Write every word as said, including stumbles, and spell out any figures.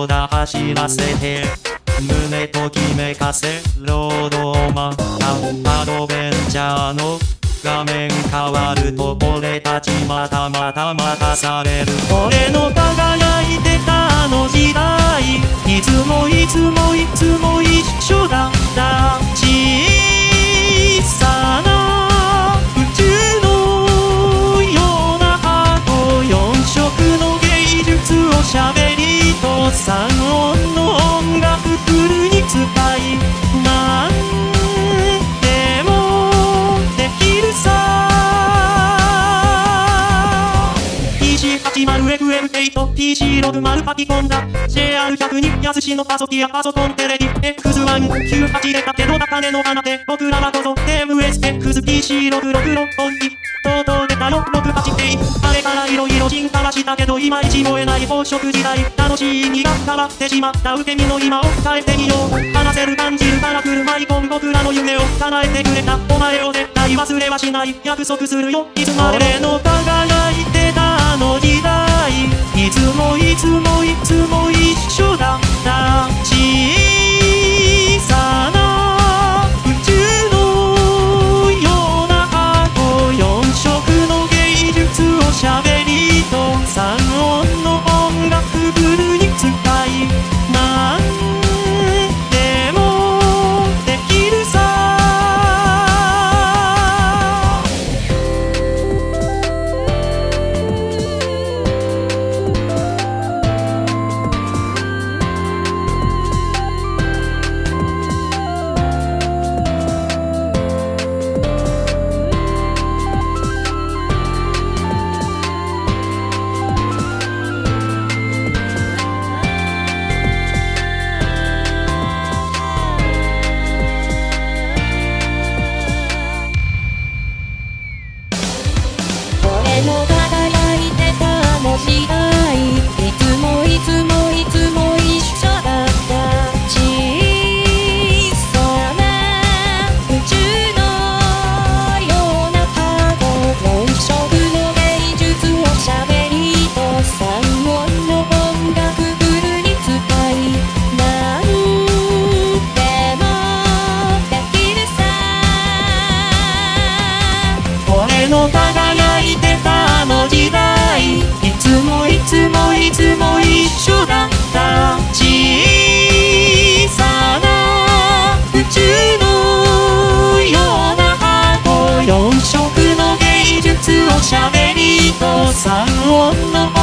どだ走らせて胸ときめかせロードをまたアドベンチャーの画面変わると俺たちまたまたまたされる俺の輝いてたあの時代いつもいつもいつも一緒だった小さな宇宙のような箱よん色の芸術を喋りと三音の音楽フルに使いなんでもできるさ ピーシーはちじゅうエフエムはち ピーシーろくじゅう 書き込んだ ジェイアールひゃくに やすしのパソティアパソコンテレビ エックスワンきゅうはち でだけど高値の花で僕らはこそ エムエスエックスピーシーろくろくろ本気とうとう出たよろくはちエイあれからいろいろ進化はしたけどいまいち燃えない宝飾時代楽しいにが変わってしまった受け身の今を変えてみよう話せる感じるから来るマイコン僕らの夢を叶えてくれたお前を絶対忘れはしない約束するよいつまで俺の輝いてたあの時代いつもいつもいつも一緒だった小さな宇宙のような箱よん色の芸術を喋りと三音の音楽フルに使いなんでもできるさ俺の輝いてたあの時代いつもいつもいつも一緒だった小さな宇宙のような箱よん色の芸術を喋りと三音の音楽フルに使いなんでもできるさ俺の輝いてたあの時代いつもいつもいつも一緒だった小さな宇宙のような箱よん色の芸術を喋りと三音の